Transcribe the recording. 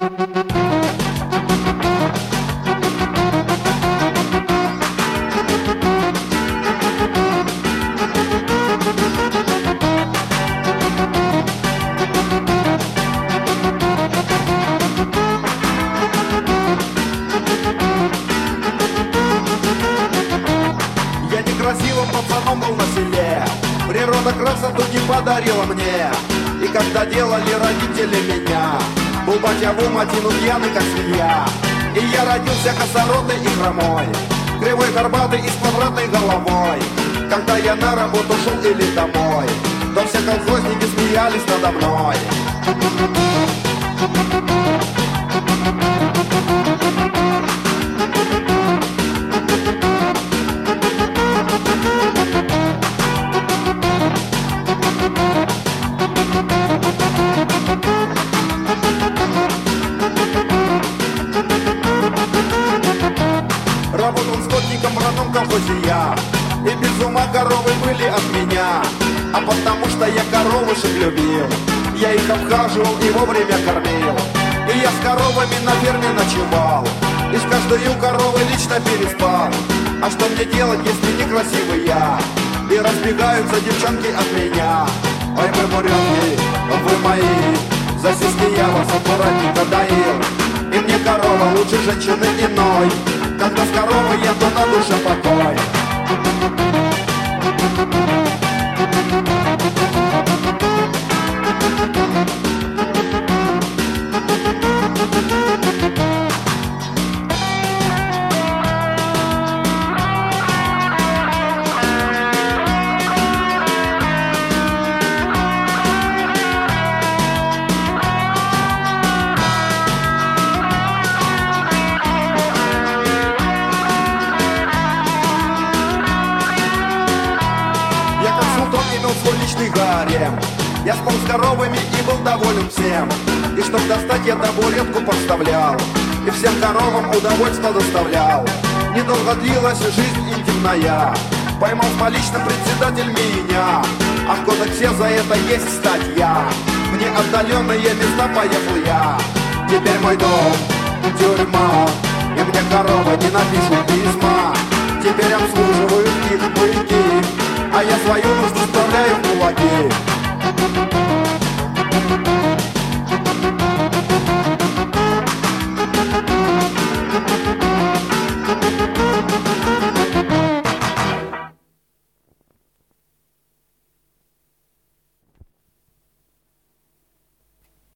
Я некрасивым пацаном был на селе, природа красоту не подарила мне. И когда делали родители меня, был батя в ум один пьяный, как свинья. И я родился косоротый и хромой, кривой, горбатый и с квадратной головой. Когда я на работу шел или домой, то все колхозники смеялись надо мной. Работал скотником в родном колхозе я, и без ума коровы были от меня. А потому что я коровушек любил, я их обхаживал и вовремя кормил. И я с коровами на ферме ночевал, и с каждой коровой лично переспал. А что мне делать, если некрасивый я, и разбегаются девчонки от меня? Ой, вы буренки, вы мои, за сиськи я вас аккуратненько доил. И мне корова лучше женщины иной, когда с коровой я, то на душе покой. Свой личный гарем, я спал с коровами и был доволен всем. И чтоб достать, я табуретку подставлял, и всем коровам удовольствие доставлял. Недолго длилась жизнь интимная, поймал с поличным председатель меня. А в кодексе за это есть статья, в неотдаленные места поехал я. Теперь мой дом тюрьма, и мне коровы не напишут письма. Теперь обслуживают их мужики, а я свою нужду вставляю в кулаки.